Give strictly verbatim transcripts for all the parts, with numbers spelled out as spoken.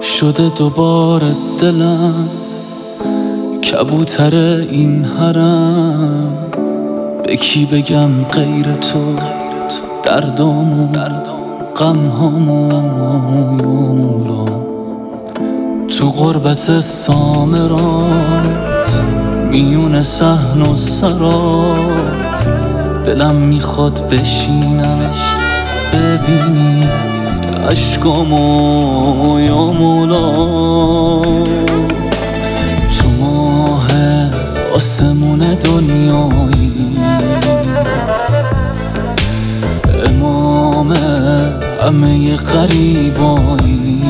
شده دوباره دلم کبوتر این حرم. به کی بگم غیر تو دردامو غمهامو یا مولا. تو غربت سامرات میون صحن و سرات دلم میخواد بشینم ببینی عشقامو یا مولا. تو ماه آسمون دنیایی امام همه غریبایی.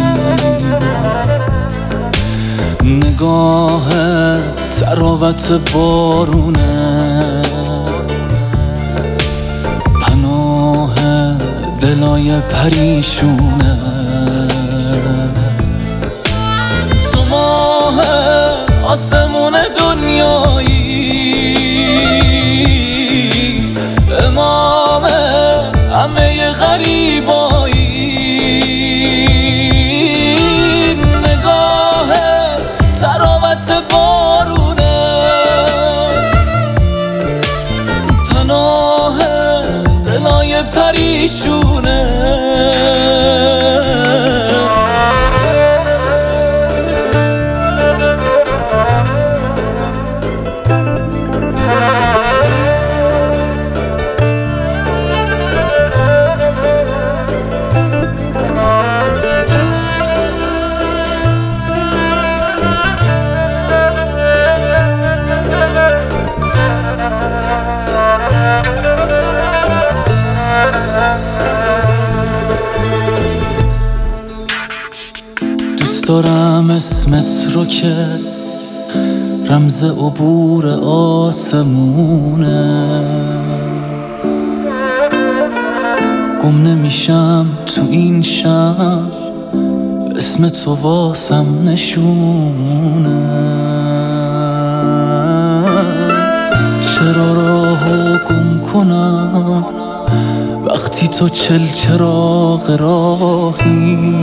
نگاه تراوت بارونه پناه دلای پریشونه. تو ماه آسمون دنیایی امام همه غریبایی. نگاه تراوت بارونه پناه دلای پریشونه. دوست دارم اسمت رو که رمز عبور آسمونه. گم نمیشم تو این شب اسم تو واسم نشونه. چرا راهو گم کنم وقتی تو چل چراغ راهی.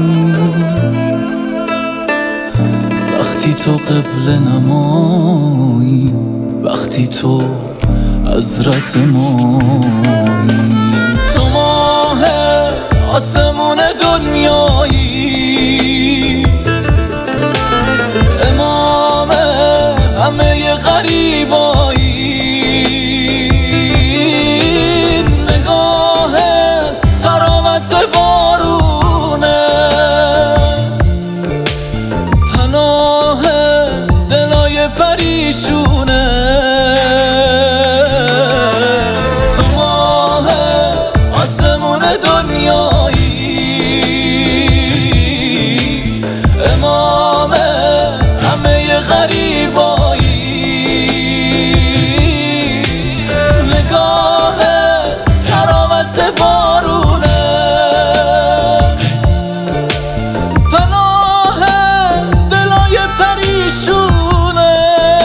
وقتی تو قبله نمایی وقتی تو حضرت مایی. تو ماه آسمون دنیایی امام همه غریبایی. نگاهت تراوت بارونه پناه دلای پریشونه. تو ماه آسمون دنیایی امام همه غریبایی. نگاه تراوت بارونه پناه دلای پریشونه.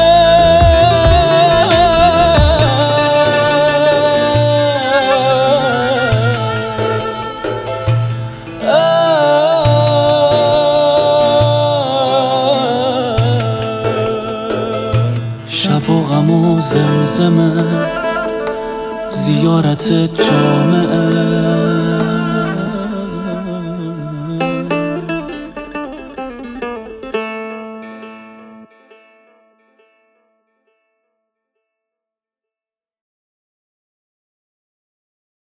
شب و غم و زمزمه زیارت جامعه